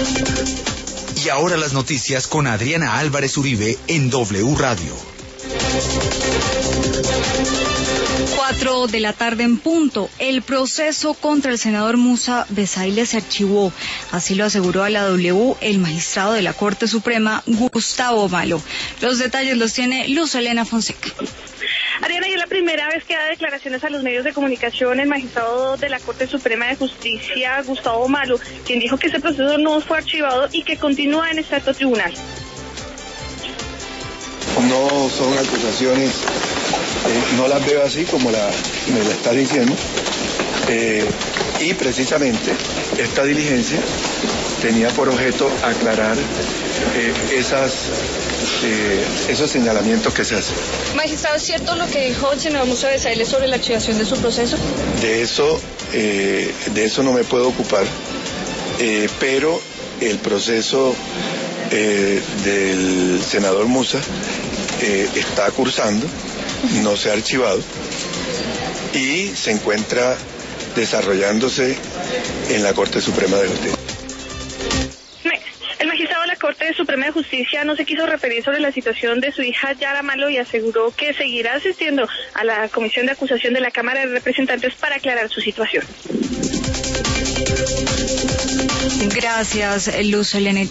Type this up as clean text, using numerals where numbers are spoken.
Y ahora las noticias con Adriana Álvarez Uribe en W Radio. 4 de la tarde en punto. El proceso contra el senador Musa Besaile se archivó. Así lo aseguró a la W el magistrado de la Corte Suprema, Gustavo Malo. Los detalles los tiene Luz Elena Fonseca. Adriana, y es la primera vez que da declaraciones a los medios de comunicación el magistrado de la Corte Suprema de Justicia, Gustavo Malo, quien dijo que ese proceso no fue archivado y que continúa en este alto tribunal. No son acusaciones, no las veo así como me la está diciendo, y precisamente esta diligencia tenía por objeto aclarar esos señalamientos que se hacen. Magistrado, ¿es cierto lo que dijo el senador Musa Besaile sobre la archivación de su proceso? De eso no me puedo ocupar, pero el proceso del senador Musa está cursando, no se ha archivado y se encuentra desarrollándose en la Corte Suprema de Justicia. El magistrado de la Corte Suprema de Justicia no se quiso referir sobre la situación de su hija Yara Malo y aseguró que seguirá asistiendo a la comisión de acusación de la Cámara de Representantes para aclarar su situación. Gracias, Luz Elena.